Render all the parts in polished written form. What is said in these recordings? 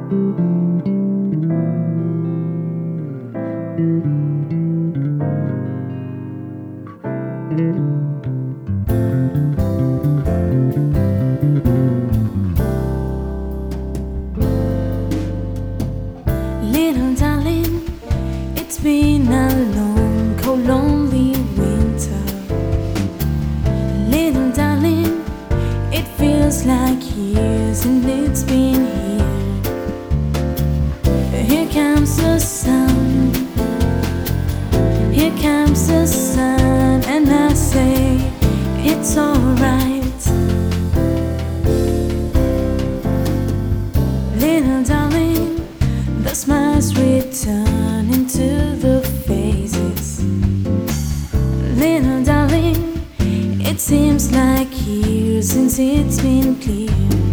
Little darling, it's been a long, cold, lonely winter. Little darling, it feels like years and it's been here. Here comes the sun, here comes the sun, and I say it's alright. Little darling, the smiles return into the faces. Little darling, it seems like years since it's been clear.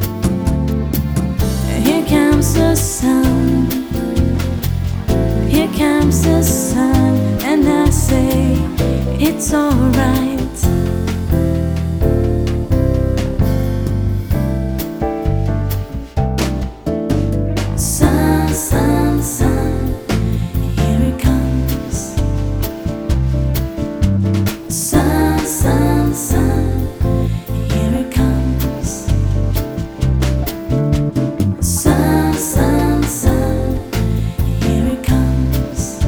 Here comes the sun, here comes the sun, and I say it's alright. Sun, sun, sun, here it comes. Sun, sun, sun, here it comes. Sun, sun, sun, here it comes.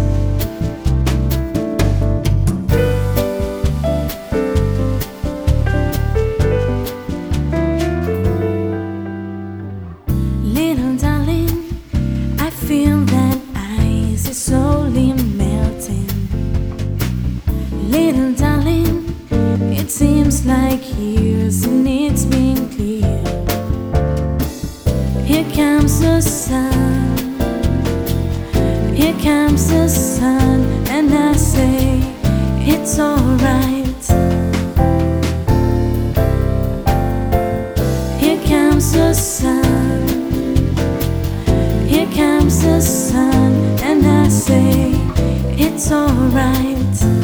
Little darling, I feel that ice is slowly melting. Little darling, it seems like years and it's been clear. Here comes the sun, here comes the sun, and I say it's alright. Here comes the sun, here comes the sun, and I say it's alright.